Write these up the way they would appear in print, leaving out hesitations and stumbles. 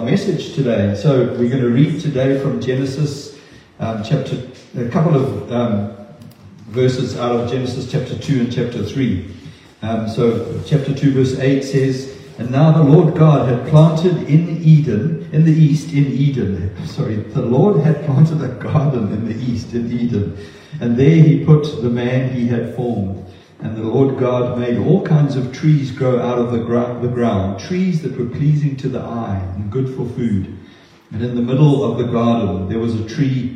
our message today. So we're going to read today from Genesis chapter, a couple of verses out of Genesis chapter 2 and chapter 3. So chapter 2 verse 8 says, "And now the Lord God had planted in Eden, in the east in Eden." Sorry, the Lord had planted a garden in the east in Eden, and there he put the man he had formed. And the Lord God made all kinds of trees grow out of the ground, trees that were pleasing to the eye and good for food. And in the middle of the garden there was a tree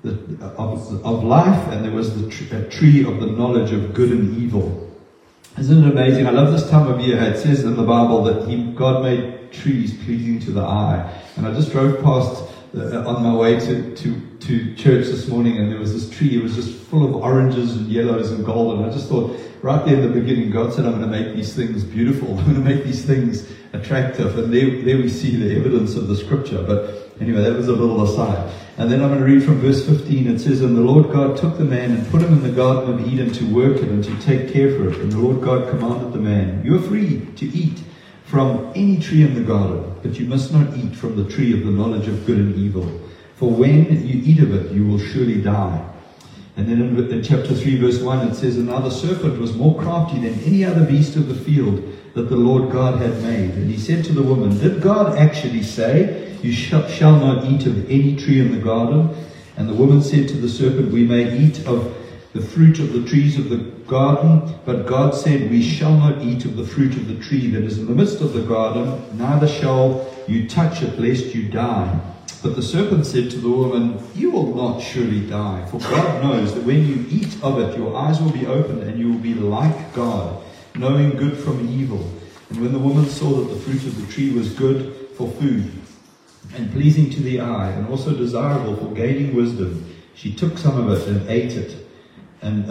of life, and there was a tree of the knowledge of good and evil. Isn't it amazing? I love this time of year. It says in the Bible that God made trees pleasing to the eye. And I just drove past on my way to church this morning, and there was this tree. It was just full of oranges and yellows and gold. And I just thought, right there in the beginning, God said, I'm going to make these things beautiful. I'm going to make these things attractive. And there we see the evidence of the scripture. But anyway, that was a little aside. And then I'm going to read from verse 15. It says, "And the Lord God took the man and put him in the Garden of Eden to work it and to take care for it. And the Lord God commanded the man, you are free to eat from any tree in the garden, but you must not eat from the tree of the knowledge of good and evil. For when you eat of it, you will surely die." And then in chapter 3 verse 1 it says, "And now the serpent was more crafty than any other beast of the field that the Lord God had made. And he said to the woman, did God actually say, you shall not eat of any tree in the garden? And the woman said to the serpent, we may eat of the fruit of the trees of the garden, but God said, we shall not eat of the fruit of the tree that is in the midst of the garden, neither shall you touch it, lest you die. But the serpent said to the woman, you will not surely die, for God knows that when you eat of it, your eyes will be opened, and you will be like God, knowing good from evil. And when the woman saw that the fruit of the tree was good for food, and pleasing to the eye, and also desirable for gaining wisdom, she took some of it and ate it, and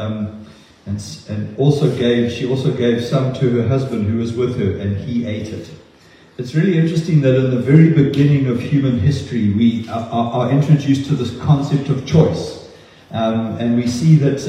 she also gave some to her husband who was with her, and he ate it. It's really interesting that in the very beginning of human history, we are introduced to this concept of choice, and we see that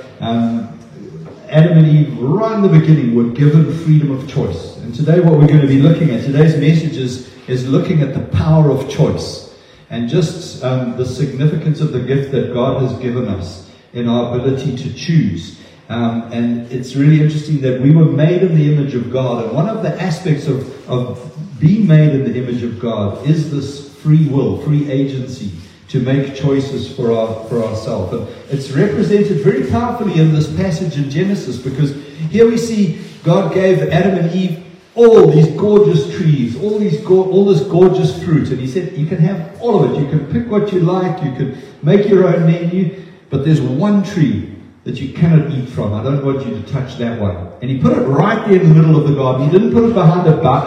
Adam and Eve, right in the beginning, were given freedom of choice. And today what we're going to be looking at, today's message is looking at the power of choice, and just the significance of the gift that God has given us in our ability to choose. And it's really interesting that we were made in the image of God, and one of the aspects of being made in the image of God is this free will, free agency to make choices for ourselves. And it's represented very powerfully in this passage in Genesis, because here we see God gave Adam and Eve all these gorgeous trees, all this gorgeous fruit, and he said you can have all of it, you can pick what you like, you can make your own menu, but there's one tree that you cannot eat from. I don't want you to touch that one. And he put it right there in the middle of the garden. He didn't put it behind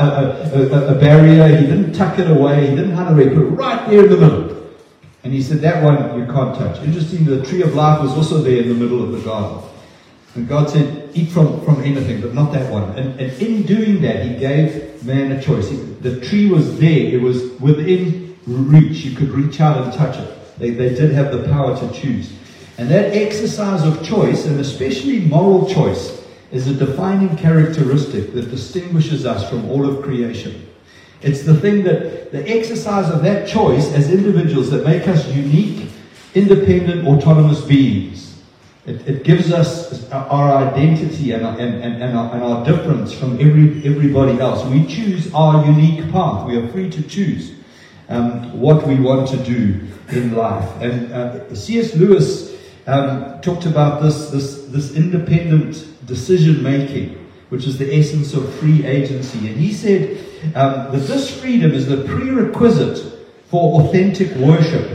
a barrier, he didn't tuck it away, he didn't hide it away, he put it right there in the middle. And he said that one you can't touch. Interesting, the tree of life was also there in the middle of the garden. And God said, eat from anything, but not that one. And in doing that, he gave man a choice. The tree was there. It was within reach. You could reach out and touch it. They did have the power to choose. And that exercise of choice, and especially moral choice, is a defining characteristic that distinguishes us from all of creation. It's the thing that the exercise of that choice as individuals that make us unique, independent, autonomous beings. It gives us our identity and our difference from everybody else. We choose our unique path. We are free to choose what we want to do in life. And C.S. Lewis talked about this independent decision making, which is the essence of free agency. And he said that this freedom is the prerequisite for authentic worship.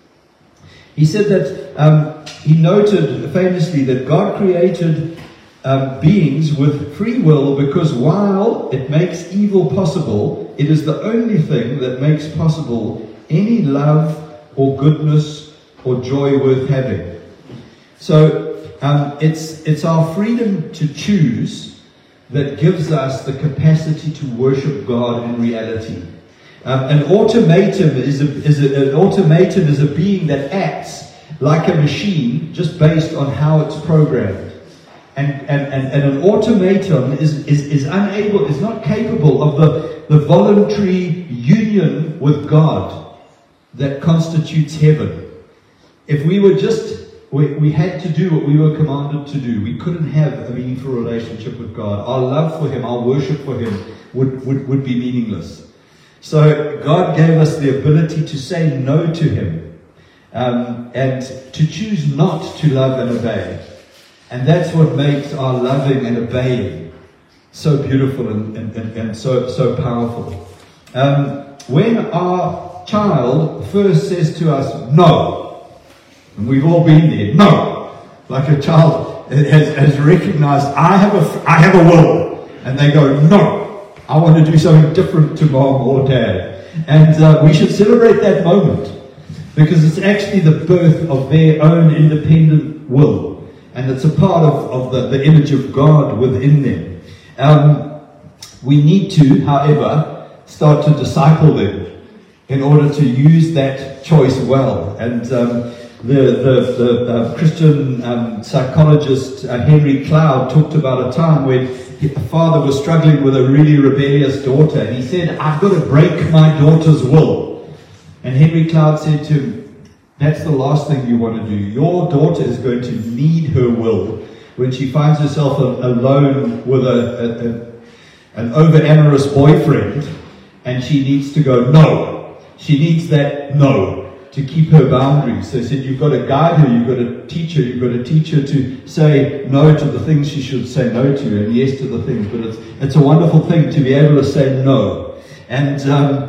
He said that he noted famously that God created beings with free will, because while it makes evil possible, it is the only thing that makes possible any love or goodness or joy worth having. So it's our freedom to choose that gives us the capacity to worship God in reality. An automaton is a being that acts like a machine, just based on how it's programmed. And an automaton is unable, is not capable of the voluntary, you union with God that constitutes heaven. If we were we had to do what we were commanded to do, we couldn't have a meaningful relationship with God. Our love for Him, our worship for Him would be meaningless. So God gave us the ability to say no to Him, and to choose not to love and obey. And that's what makes our loving and obeying so beautiful and so powerful. When our child first says to us, no, and we've all been there, no, like a child has recognized, I have a will, and they go, no, I want to do something different to mom or dad. And we should celebrate that moment, because it's actually the birth of their own independent will. And it's a part of the image of God within them. We need to, however, start to disciple them in order to use that choice well. And the Christian psychologist Henry Cloud talked about a time when a father was struggling with a really rebellious daughter. And he said, I've got to break my daughter's will. And Henry Cloud said to him, that's the last thing you want to do. Your daughter is going to need her will when she finds herself alone with an over-amorous boyfriend, and she needs to go no. She needs that no to keep her boundaries. So he said, you've got to guide her, you've got to teach her, you've got to teach her to say no to the things she should say no to, and yes to the things. But it's a wonderful thing to be able to say no. And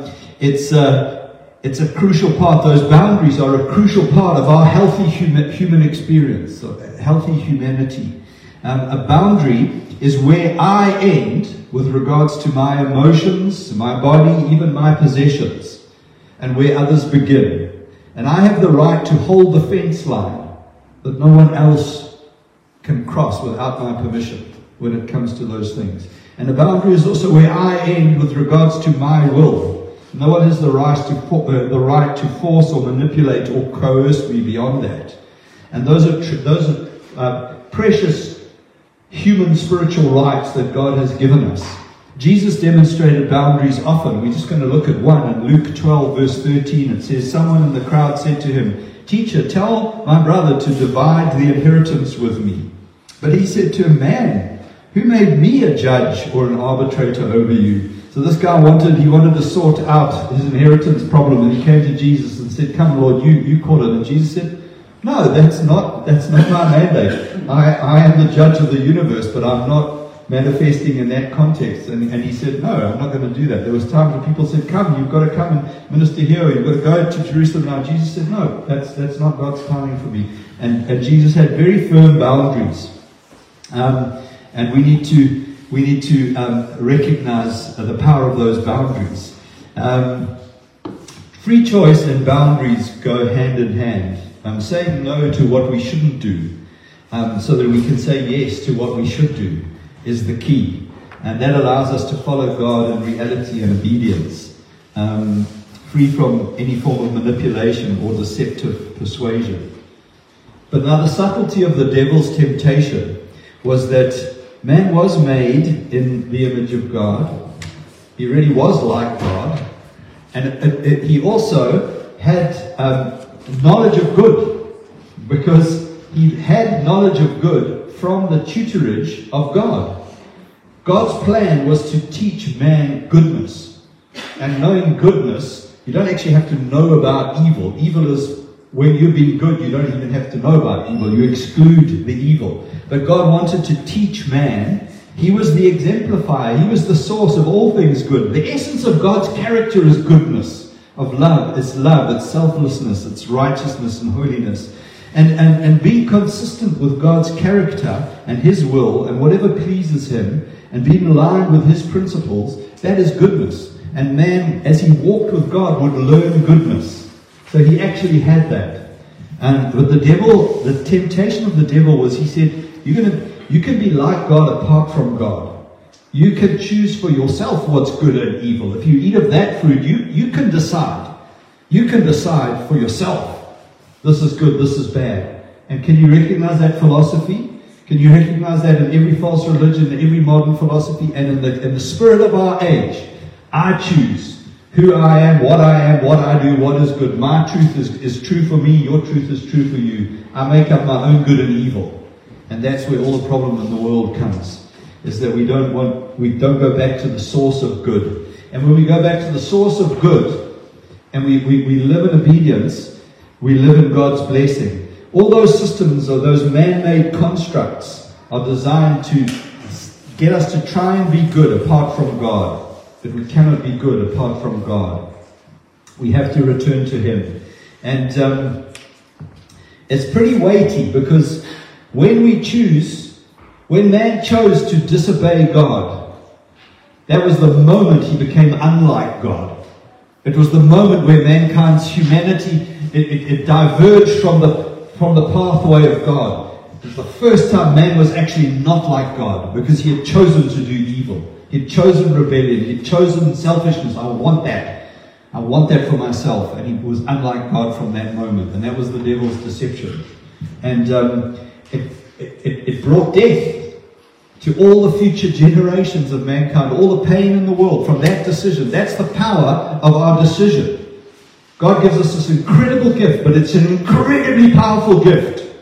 it's a crucial part. Those boundaries are a crucial part of our healthy human experience, healthy humanity. A boundary is where I end with regards to my emotions, my body, even my possessions, and where others begin. And I have the right to hold the fence line that no one else can cross without my permission when it comes to those things. And a boundary is also where I end with regards to my will. No one has the right to force or manipulate or coerce me beyond that. And those are precious human spiritual rights that God has given us. Jesus demonstrated boundaries often. We're just going to look at one. In Luke 12, verse 13, it says, someone in the crowd said to him, Teacher, tell my brother to divide the inheritance with me. But he said to him, Man, who made me a judge or an arbitrator over you? So this guy wanted to sort out his inheritance problem, and he came to Jesus and said, Come, Lord, you call it. And Jesus said, No, that's not my mandate. I am the judge of the universe, but I'm not manifesting in that context. And he said, No, I'm not going to do that. There was times when people said, Come, you've got to come and minister here, or you've got to go to Jerusalem now. Jesus said, No, that's not God's timing for me. And Jesus had very firm boundaries. And we need to recognize the power of those boundaries. Free choice and boundaries go hand in hand. Saying no to what we shouldn't do, so that we can say yes to what we should do, is the key. And that allows us to follow God in reality and obedience, free from any form of manipulation or deceptive persuasion. But now the subtlety of the devil's temptation was that man was made in the image of God. He really was like God. And he also had knowledge of good, because he had knowledge of good from the tutorage of God. God's plan was to teach man goodness. And knowing goodness, you don't actually have to know about evil. Evil is when you're being good, you don't even have to know about evil. You exclude the evil. But God wanted to teach man. He was the exemplifier. He was the source of all things good. The essence of God's character is goodness, of love. It's love, it's selflessness, it's righteousness and holiness. And being consistent with God's character and His will and whatever pleases Him, and being aligned with His principles, that is goodness. And man, as he walked with God, would learn goodness. So he actually had that. But the devil, the temptation of the devil was, he said, you can be like God apart from God. You can choose for yourself what's good and evil. If you eat of that fruit, you can decide. You can decide for yourself. This is good, this is bad. And can you recognize that philosophy? Can you recognize that in every false religion, in every modern philosophy, and in the spirit of our age? I choose who I am, what I do, what is good. My truth is true for me, your truth is true for you. I make up my own good and evil. And that's where all the problem in the world comes, is that we don't go back to the source of good. And when we go back to the source of good, and we live in obedience, we live in God's blessing. All those systems or those man-made constructs are designed to get us to try and be good apart from God. But we cannot be good apart from God. We have to return to Him. And it's pretty weighty, because when man chose to disobey God, that was the moment he became unlike God. It was the moment where mankind's humanity, it diverged from the pathway of God. It was the first time man was actually not like God, because he had chosen to do evil. He'd chosen rebellion. He'd chosen selfishness. I want that. I want that for myself. And he was unlike God from that moment. And that was the devil's deception. And it brought death to all the future generations of mankind, all the pain in the world from that decision. That's the power of our decision. God gives us this incredible gift, but it's an incredibly powerful gift.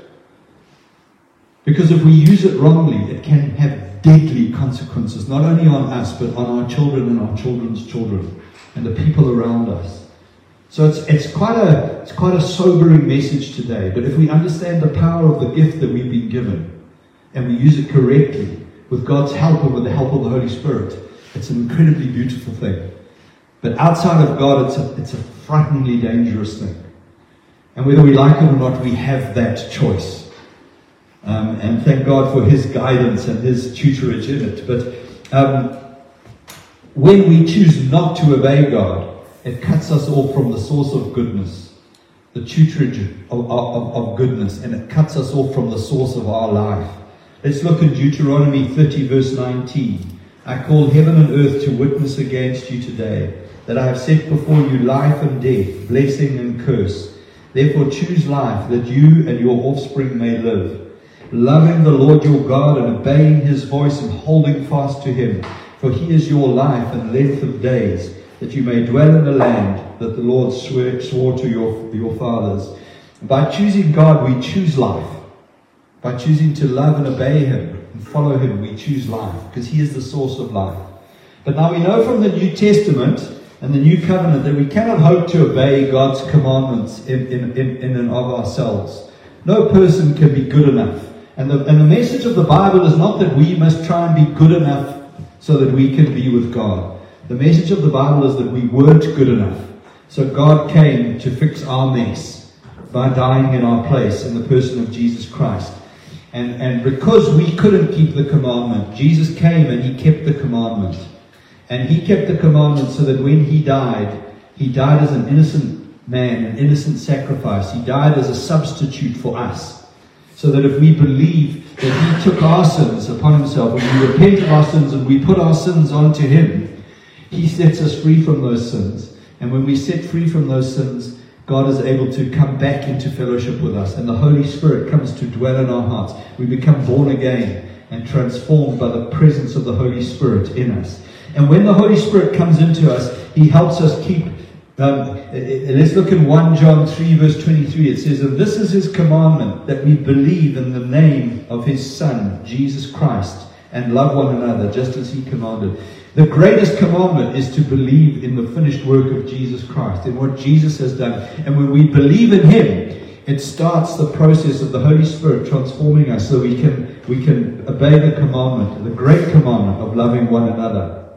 Because if we use it wrongly, it can have deadly consequences, not only on us, but on our children and our children's children and the people around us. So it's quite a sobering message today. But if we understand the power of the gift that we've been given, and we use it correctly, with God's help and with the help of the Holy Spirit, it's an incredibly beautiful thing. But outside of God, it's a frighteningly dangerous thing. And whether we like it or not, we have that choice. And thank God for His guidance and His tutorage in it. But when we choose not to obey God, it cuts us off from the source of goodness, the tutorage of goodness, and it cuts us off from the source of our life. Let's look in Deuteronomy 30 verse 19. I call heaven and earth to witness against you today, that I have set before you life and death, blessing and curse. Therefore choose life, that you and your offspring may live, loving the Lord your God and obeying His voice and holding fast to Him. For He is your life and length of days, that you may dwell in the land that the Lord swore to your fathers. By choosing God, we choose life. By choosing to love and obey Him and follow Him, we choose life, because He is the source of life. But now we know from the New Testament and the New Covenant that we cannot hope to obey God's commandments in and of ourselves. No person can be good enough. And the message of the Bible is not that we must try and be good enough so that we can be with God. The message of the Bible is that we weren't good enough. So God came to fix our mess by dying in our place in the person of Jesus Christ. And because we couldn't keep the commandment, Jesus came and He kept the commandment. And He kept the commandment so that when He died as an innocent man, an innocent sacrifice. He died as a substitute for us. So that if we believe that He took our sins upon Himself, and we repent of our sins and we put our sins onto Him, He sets us free from those sins. And when we set free from those sins, God is able to come back into fellowship with us, and the Holy Spirit comes to dwell in our hearts. We become born again and transformed by the presence of the Holy Spirit in us. And when the Holy Spirit comes into us, He helps us keep. Let's look in 1 John 3 verse 23. It says, and this is His commandment, that we believe in the name of His Son, Jesus Christ, and love one another, just as He commanded. The greatest commandment is to believe in the finished work of Jesus Christ, in what Jesus has done. And when we believe in Him, it starts the process of the Holy Spirit transforming us so we can obey the commandment, the great commandment of loving one another.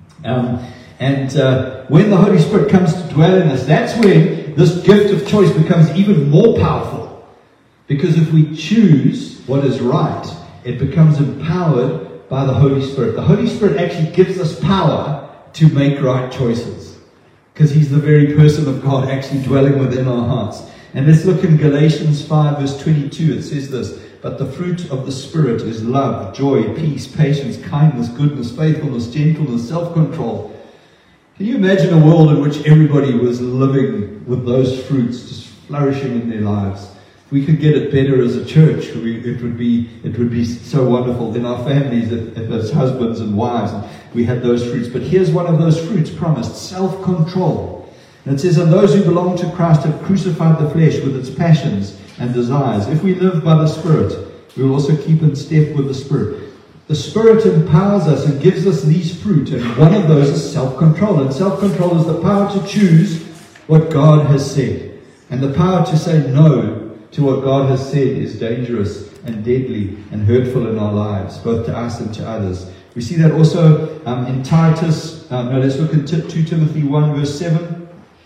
When the Holy Spirit comes to dwell in us, that's when this gift of choice becomes even more powerful. Because if we choose what is right, it becomes empowered by the Holy Spirit. The Holy Spirit actually gives us power to make right choices, because He's the very person of God actually dwelling within our hearts. And let's look in Galatians 5 verse 22. It says this, but the fruit of the Spirit is love, joy, peace, patience, kindness, goodness, faithfulness, gentleness, self-control. Can you imagine a world in which everybody was living with those fruits just flourishing in their lives? If we could get it better as a church, it would be so wonderful in our families, if as husbands and wives, we had those fruits. But here's one of those fruits promised: self-control. And it says, and those who belong to Christ have crucified the flesh with its passions and desires. If we live by the Spirit, we will also keep in step with the Spirit. The Spirit empowers us and gives us these fruit, and one of those is self-control. And self-control is the power to choose what God has said. And the power to say no to what God has said is dangerous and deadly and hurtful in our lives, both to us and to others. We see that also in Titus. Let's look at 2 Timothy 1 verse 7.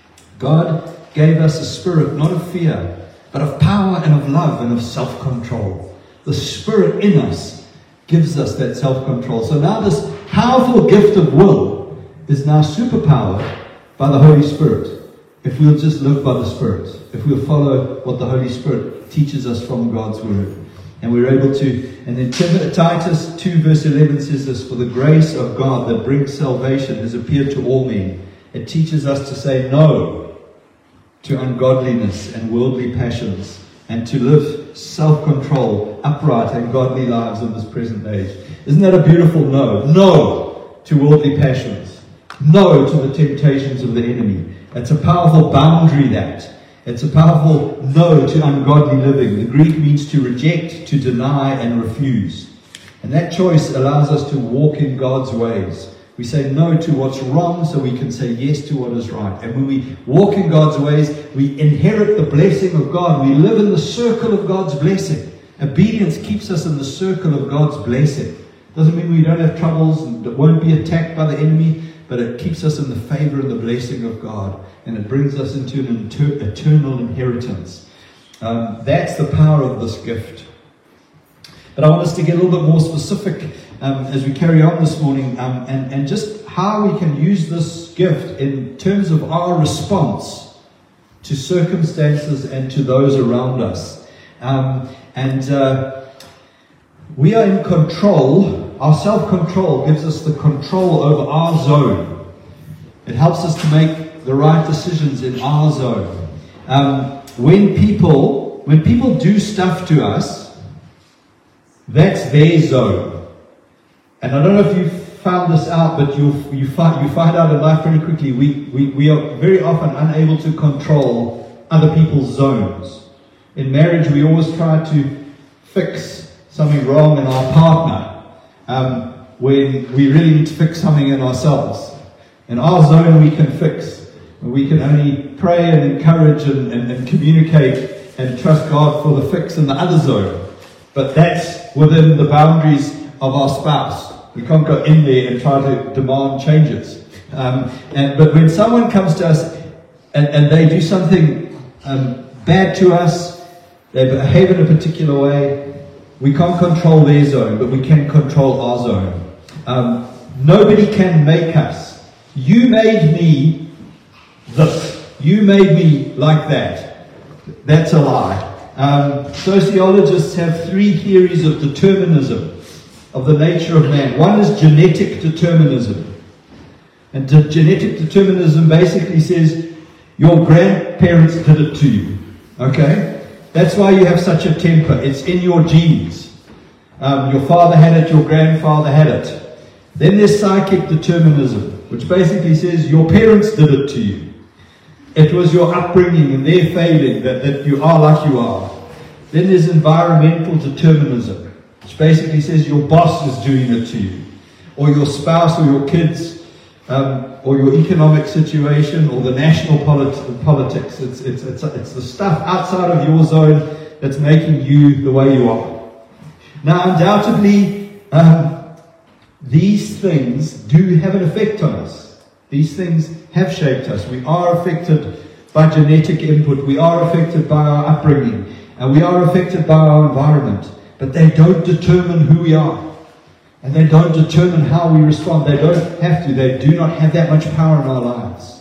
God gave us a spirit, not of fear, but of power and of love and of self-control. The Spirit in us gives us that self-control. So now this powerful gift of will is now superpowered by the Holy Spirit. If we'll just live by the Spirit, if we'll follow what the Holy Spirit teaches us from God's Word. And we're able to, and then Titus 2 verse 11 says this: for the grace of God that brings salvation has appeared to all men. It teaches us to say no to ungodliness and worldly passions, and to live self-control, upright and godly lives in this present age. Isn't that a beautiful no? No to worldly passions. No to the temptations of the enemy. It's a powerful boundary, that. It's a powerful no to ungodly living. The Greek means to reject, to deny and refuse. And that choice allows us to walk in God's ways. We say no to what's wrong so we can say yes to what is right. And when we walk in God's ways, we inherit the blessing of God. We live in the circle of God's blessing. Obedience keeps us in the circle of God's blessing. Doesn't mean we don't have troubles and won't be attacked by the enemy, but it keeps us in the favor and the blessing of God. And it brings us into an eternal inheritance. That's the power of this gift. But I want us to get a little bit more specific as we carry on this morning, and just how we can use this gift in terms of our response to circumstances and to those around us. We are in control. Our self-control gives us the control over our zone. It helps us to make the right decisions in our zone. When people do stuff to us, that's their zone. And I don't know if you found this out, but you find out in life very quickly. We are very often unable to control other people's zones. In marriage, we always try to fix something wrong in our partner when we really need to fix something in ourselves. In our zone, we can fix. We can only pray and encourage and communicate and trust God for the fix in the other zone. But that's within the boundaries of our spouse. We can't go in there and try to demand changes. But when someone comes to us and they do something bad to us, they behave in a particular way, we can't control their zone, but we can control our zone. Nobody can make us. You made me this. You made me like that. That's a lie. Sociologists have 3 theories of determinism of the nature of man. One is genetic determinism. And genetic determinism basically says your grandparents did it to you. Okay? That's why you have such a temper. It's in your genes. Your father had it, your grandfather had it. Then there's psychic determinism, which basically says your parents did it to you. It was your upbringing and their failing that you are like you are. Then there's environmental determinism, which basically says your boss is doing it to you, or your spouse, or your kids, or your economic situation, or the national politics. It's the stuff outside of your zone that's making you the way you are. Now, undoubtedly, these things do have an effect on us. These things have shaped us. We are affected by genetic input. We are affected by our upbringing. And we are affected by our environment. But they don't determine who we are. And they don't determine how we respond. They don't have to. They do not have that much power in our lives.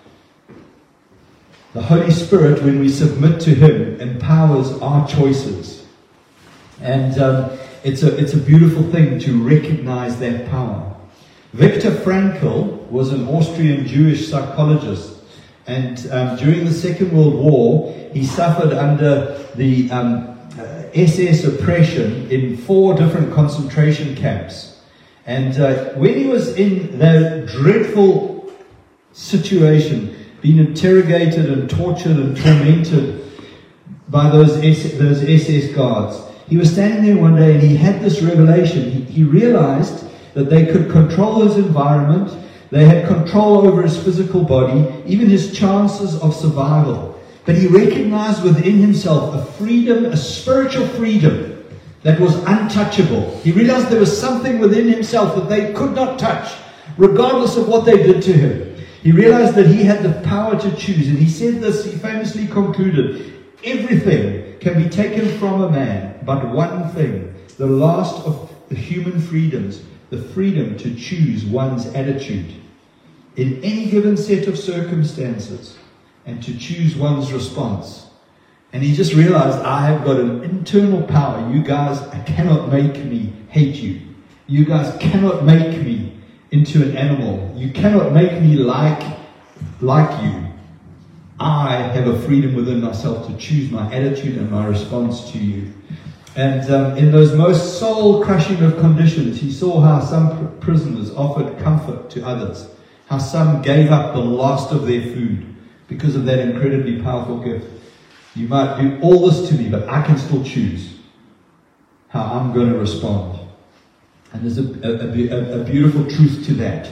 The Holy Spirit, when we submit to Him, empowers our choices. And it's a beautiful thing to recognize that power. Viktor Frankl was an Austrian Jewish psychologist. And during the Second World War, he suffered under the SS oppression in 4 different concentration camps. And when he was in that dreadful situation, being interrogated and tortured and tormented by those SS guards, he was standing there one day and he had this revelation. He realized that they could control his environment, they had control over his physical body, even his chances of survival. But he recognized within himself a freedom, a spiritual freedom that was untouchable. He realized there was something within himself that they could not touch, regardless of what they did to him. He realized that he had the power to choose. And he said this, he famously concluded, everything can be taken from a man, but one thing, the last of the human freedoms, the freedom to choose one's attitude in any given set of circumstances and to choose one's response. And he just realized, I have got an internal power. You guys cannot make me hate you. You guys cannot make me into an animal. You cannot make me like you. I have a freedom within myself to choose my attitude and my response to you. And in those most soul-crushing of conditions, he saw how some prisoners offered comfort to others, how some gave up the last of their food because of that incredibly powerful gift. You might do all this to me, but I can still choose how I'm going to respond. And there's a beautiful truth to that.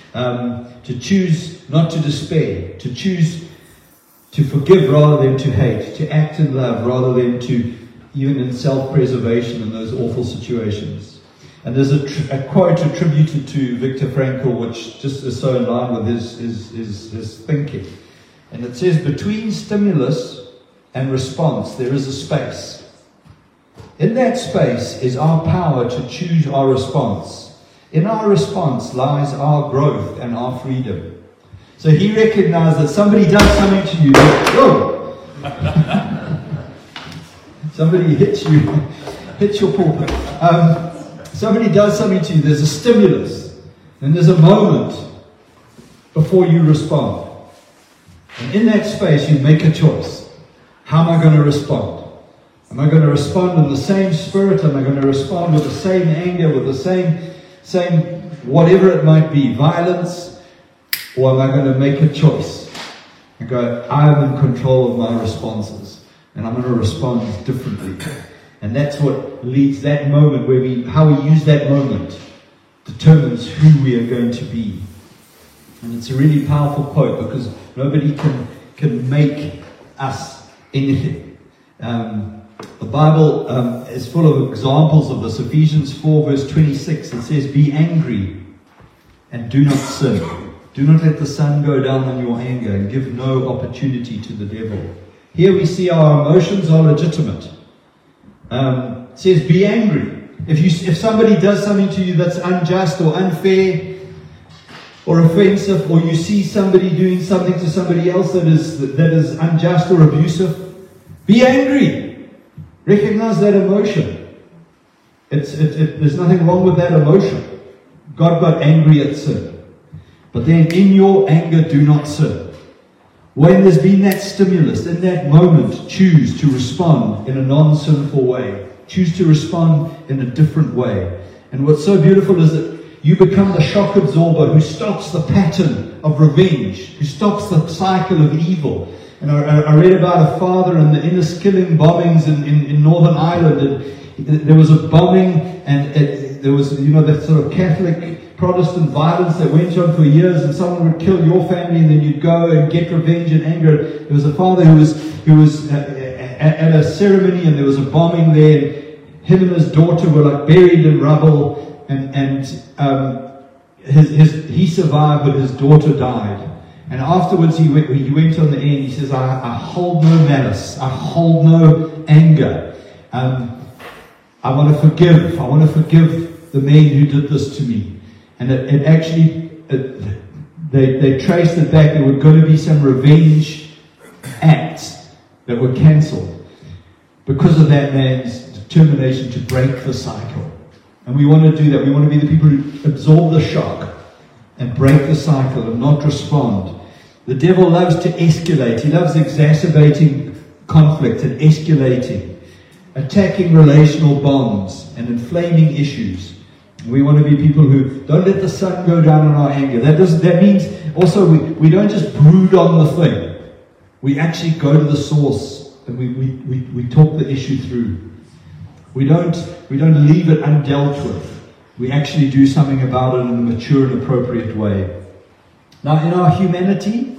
To choose not to despair, to choose to forgive rather than to hate, to act in love rather than to even in self-preservation in those awful situations. And there's a quote attributed to Viktor Frankl, which just is so in line with his thinking. And it says, between stimulus and response, there is a space. In that space is our power to choose our response. In our response lies our growth and our freedom. So he recognized that somebody does something to you. Whoa! Somebody hits your pulpit. Somebody does something to you. There's a stimulus. And there's a moment before you respond. And in that space, you make a choice. How am I going to respond? Am I going to respond in the same spirit? Am I going to respond with the same anger, with the same whatever it might be, violence? Or am I going to make a choice and go, I am in control of my responses and I'm going to respond differently? And that's what leads that moment how we use that moment determines who we are going to be. And it's a really powerful quote because nobody can make us anything. The Bible is full of examples of this. Ephesians 4 verse 26, it says, be angry and do not sin. Do not let the sun go down on your anger and give no opportunity to the devil. Here we see our emotions are legitimate. It says be angry. If somebody does something to you that's unjust or unfair or offensive, or you see somebody doing something to somebody else that is unjust or abusive, be angry. Recognize that emotion. There's nothing wrong with that emotion. God got angry at sin. But then in your anger, do not sin. When there's been that stimulus, in that moment, choose to respond in a non-sinful way. Choose to respond in a different way. And what's so beautiful is that you become the shock absorber who stops the pattern of revenge, who stops the cycle of evil. And I read about a father in the Inniskilling bombings in Northern Ireland. And there was a bombing, and there was, that sort of Catholic Protestant violence that went on for years, and someone would kill your family, and then you'd go and get revenge and anger. There was a father who was at a ceremony, and there was a bombing there. And him and his daughter were like buried in rubble, and he survived, but his daughter died. And afterwards, he went on the end. He says, "I hold no malice. I hold no anger. I want to forgive. I want to forgive the men who did this to me." And they traced it back. There were going to be some revenge acts that were cancelled because of that man's determination to break the cycle. And we want to do that. We want to be the people who absorb the shock and break the cycle and not respond. The devil loves to escalate. He loves exacerbating conflict and escalating, attacking relational bonds and inflaming issues. We want to be people who don't let the sun go down on our anger. That means also we don't just brood on the thing. We actually go to the source and we talk the issue through. We don't leave it undealt with. We actually do something about it in a mature and appropriate way. Now, in our humanity,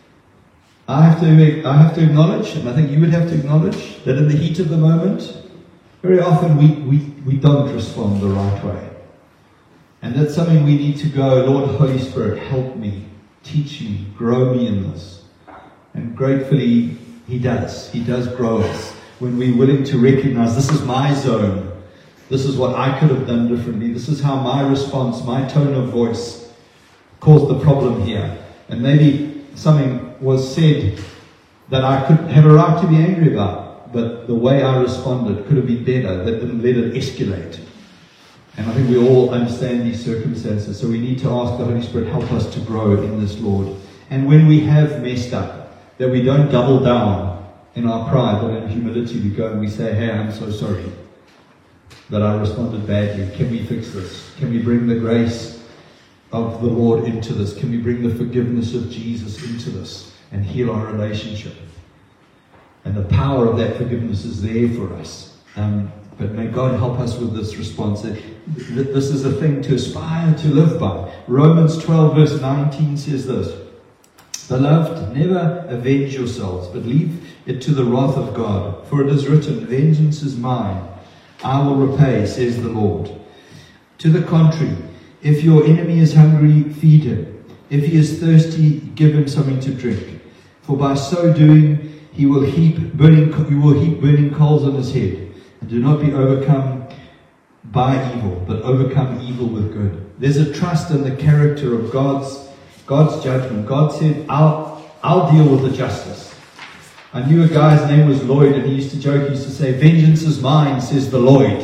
I have to acknowledge, and I think you would have to acknowledge, that in the heat of the moment, very often we don't respond the right way. And that's something we need to go, Lord, Holy Spirit, help me, teach me, grow me in this. And gratefully, He does. He does grow us when we're willing to recognize this is my zone. This is what I could have done differently. This is how my response, my tone of voice caused the problem here. And maybe something was said that I could have a right to be angry about, but the way I responded could have been better. That didn't let it escalate. And I think we all understand these circumstances. So we need to ask the Holy Spirit, help us to grow in this, Lord. And when we have messed up, that we don't double down in our pride, but in humility we go and we say, hey, I'm so sorry that I responded badly. Can we fix this? Can we bring the grace of the Lord into this? Can we bring the forgiveness of Jesus into this and heal our relationship? And the power of that forgiveness is there for us. But may God help us with this response. This is a thing to aspire to live by. Romans 12 verse 19 says this: Beloved, never avenge yourselves, but leave it to the wrath of God. For it is written, vengeance is mine, I will repay, says the Lord. To the contrary, if your enemy is hungry, feed him. If he is thirsty, give him something to drink. For by so doing, you will heap burning coals on his head. And do not be overcome by evil, but overcome evil with good. There's a trust in the character of God's judgment. God said, I'll deal with the justice. I knew a guy's name was Lloyd, and he used to joke, he used to say, vengeance is mine, says the Lloyd.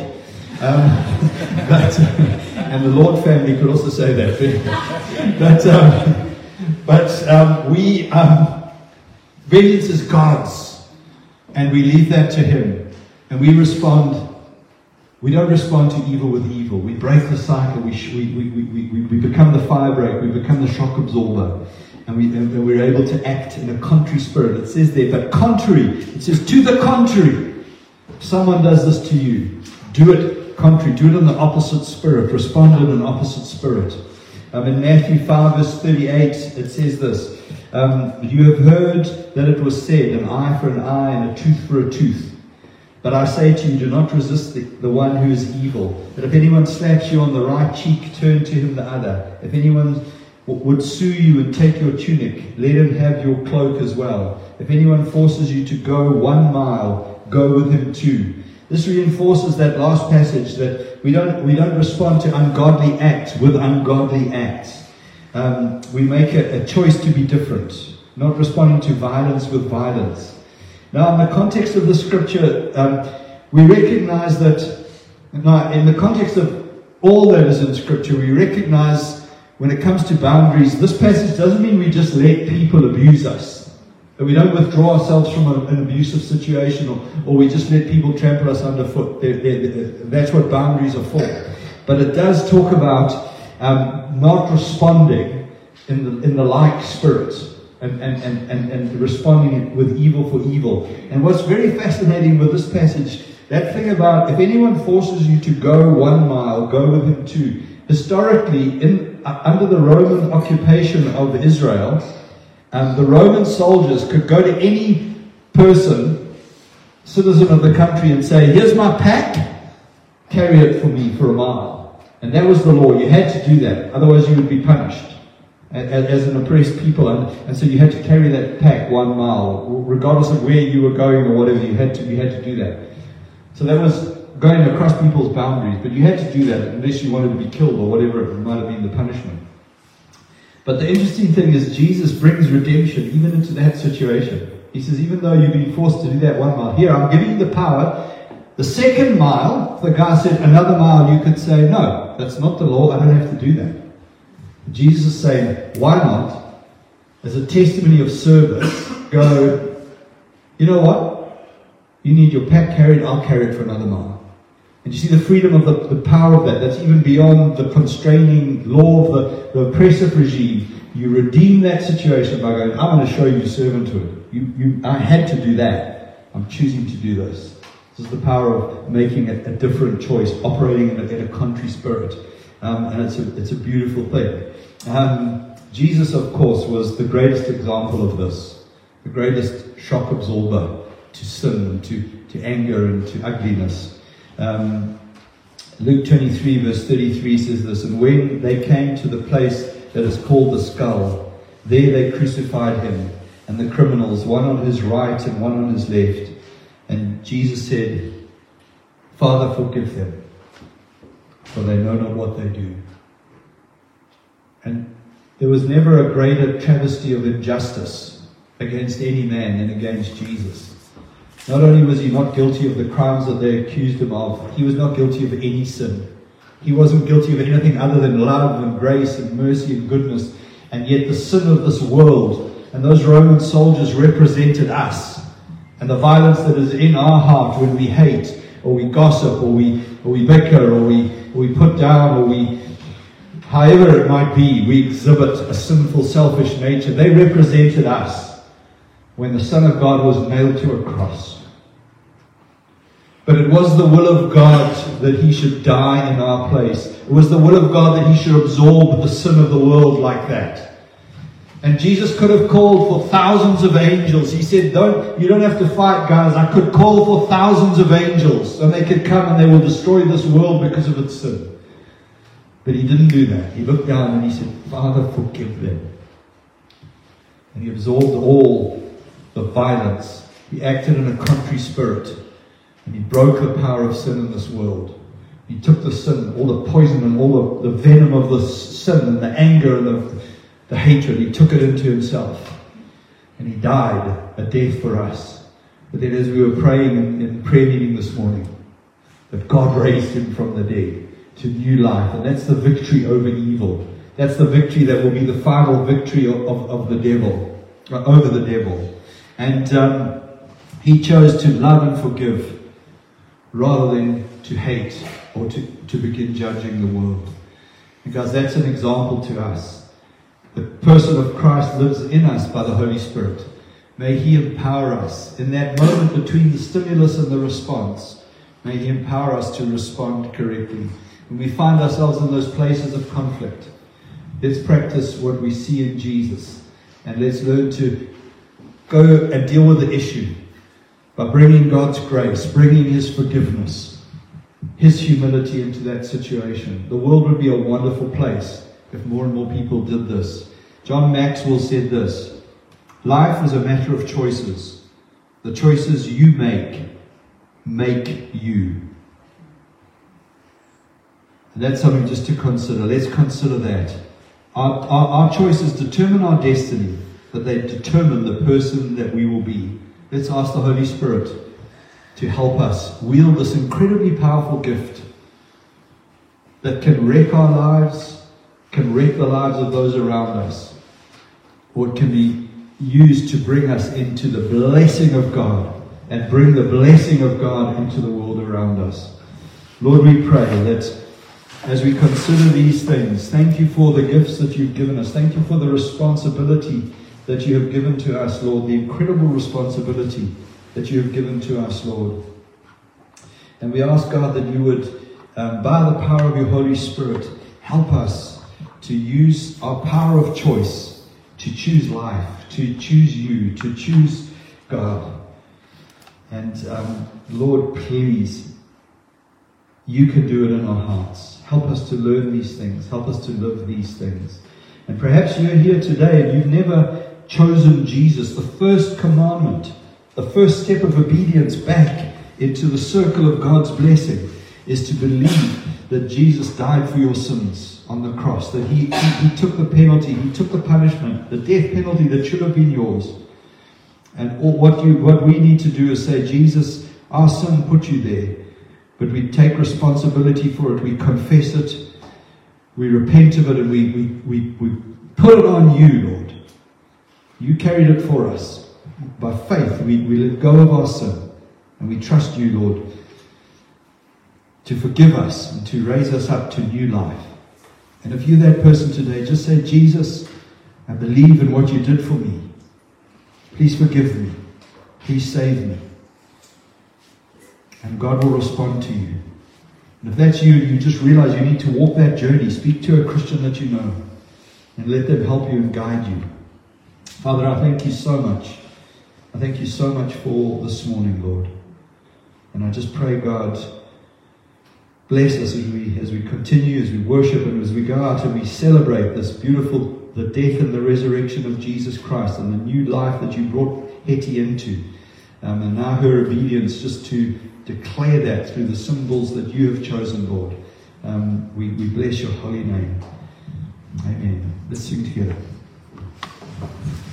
And the Lord family could also say that. Vengeance is God's, and we leave that to Him. And we don't respond to evil with evil. We break the cycle. We become the fire break. We become the shock absorber. And we're able to act in a contrary spirit. It says there, but contrary. It says, to the contrary. If someone does this to you, do it contrary. Do it in the opposite spirit. Respond in an opposite spirit. In Matthew 5 verse 38, it says this: you have heard that it was said, an eye for an eye and a tooth for a tooth. But I say to you, do not resist the one who is evil. But if anyone slaps you on the right cheek, turn to him the other. If anyone would sue you and take your tunic, let him have your cloak as well. If anyone forces you to go 1 mile, go with him 2. This reinforces that last passage, that we don't respond to ungodly acts with ungodly acts. We make a choice to be different, not responding to violence with violence. Now, in the context of the scripture, we recognize that, now, in the context of all that is in scripture, we recognize when it comes to boundaries, this passage doesn't mean we just let people abuse us. That we don't withdraw ourselves from an abusive situation, or we just let people trample us underfoot. That's what boundaries are for. But it does talk about not responding in the like spirit. And responding with evil for evil. And what's very fascinating with this passage, that thing about if anyone forces you to go 1 mile, go with him 2. Historically, under the Roman occupation of Israel, the Roman soldiers could go to any person, citizen of the country, and say, here's my pack, carry it for me for 1 mile. And that was the law. You had to do that, otherwise you would be punished as an oppressed people, and so you had to carry that pack 1 mile, regardless of where you were going or whatever. You had to do that. So that was going across people's boundaries, but you had to do that unless you wanted to be killed or whatever it might have been the punishment. But the interesting thing is Jesus brings redemption even into that situation. He says, even though you've been forced to do that 1 mile, here I'm giving you the power. The 2nd mile, if the guy said another mile, you could say, no, that's not the law, I don't have to do that. Jesus is saying, why not, as a testimony of service, go, you know what? You need your pack carried, I'll carry it for another mile. And you see the freedom of the power of that. That's even beyond the constraining law of the oppressive regime. You redeem that situation by going, I'm going to show you servanthood. I had to do that. I'm choosing to do this. This is the power of making a different choice, operating in a country spirit. And it's a beautiful thing. Jesus, of course, was the greatest example of this. The greatest shock absorber to sin, to anger, and to ugliness. Luke 23 verse 33 says this, and when they came to the place that is called the Skull, there they crucified him, and the criminals, one on his right and one on his left. And Jesus said, Father, forgive them, for they know not what they do. And there was never a greater travesty of injustice against any man than against Jesus. Not only was he not guilty of the crimes that they accused him of, he was not guilty of any sin. He wasn't guilty of anything other than love and grace and mercy and goodness. And yet the sin of this world, and those Roman soldiers represented us. And the violence that is in our heart when we hate, or we gossip, or we bicker, or we put down, or however it might be, we exhibit a sinful, selfish nature. They represented us when the Son of God was nailed to a cross. But it was the will of God that he should die in our place. It was the will of God that he should absorb the sin of the world like that. And Jesus could have called for thousands of angels. He said, you don't have to fight, guys. I could call for thousands of angels, and they could come and they will destroy this world because of its sin. But he didn't do that. He looked down and he said, Father, forgive them. And he absorbed all the violence. He acted in a contrite spirit. And he broke the power of sin in this world. He took the sin, all the poison and all the venom of the sin and the anger and the hatred. He took it into himself. And he died a death for us. But then as we were praying in prayer meeting this morning, that God raised him from the dead to new life. And that's the victory over evil. That's the victory that will be the final victory of the devil, over the devil. And he chose to love and forgive rather than to hate or to begin judging the world. Because that's an example to us. The person of Christ lives in us by the Holy Spirit. May he empower us in that moment between the stimulus and the response. May he empower us to respond correctly. When we find ourselves in those places of conflict, let's practice what we see in Jesus. And let's learn to go and deal with the issue by bringing God's grace, bringing his forgiveness, his humility into that situation. The world would be a wonderful place if more and more people did this. John Maxwell said this, life is a matter of choices. The choices you make you. And that's something just to consider. Let's consider that. Our choices determine our destiny, but they determine the person that we will be. Let's ask the Holy Spirit to help us wield this incredibly powerful gift that can wreck our lives, can wreck the lives of those around us, or it can be used to bring us into the blessing of God and bring the blessing of God into the world around us. Lord, we pray that as we consider these things, thank you for the gifts that you've given us. Thank you for the responsibility that you have given to us, Lord, the incredible responsibility that you have given to us, Lord. And we ask, God, that you would, by the power of your Holy Spirit, help us to use our power of choice to choose life, to choose you, to choose God. And Lord, please, you can do it in our hearts. Help us to learn these things. Help us to live these things. And perhaps you're here today and you've never chosen Jesus, the first commandment, the first step of obedience back into the circle of God's blessing is to believe that Jesus died for your sins on the cross, that he took the penalty, he took the punishment, the death penalty that should have been yours. And what we need to do is say, Jesus, our sin put you there, but we take responsibility for it, we confess it, we repent of it, and we put it on you, Lord. You carried it for us. By faith, we let go of our sin. And we trust you, Lord, to forgive us and to raise us up to new life. And if you're that person today, just say, Jesus, I believe in what you did for me. Please forgive me. Please save me. And God will respond to you. And if that's you, you just realize you need to walk that journey. Speak to a Christian that you know and let them help you and guide you. Father, I thank you so much. I thank you so much for this morning, Lord. And I just pray, God, bless us as we continue, as we worship, and as we go out and we celebrate this beautiful, the death and the resurrection of Jesus Christ and the new life that you brought Hetty into. And now her obedience just to declare that through the symbols that you have chosen, Lord. We bless your holy name. Amen. Let's sing together.